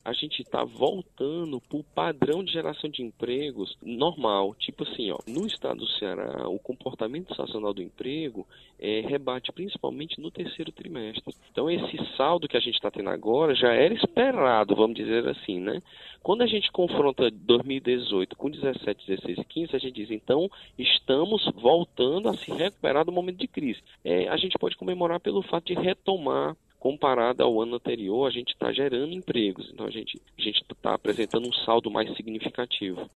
a gente está voltando para o padrão de geração de empregos normal. Tipo assim, ó, no estado do Ceará, o comportamento sazonal do emprego rebate principalmente no terceiro trimestre. Então, esse saldo que a gente está tendo agora já era esperado, vamos dizer assim, né? Quando a gente confronta 2018 com 17, 16 e 15, a gente diz, então, estamos voltando a se recuperar do momento de crise. A gente pode comemorar pelo fato de retomar. Comparado ao ano anterior, a gente está gerando empregos, então a gente está apresentando um saldo mais significativo.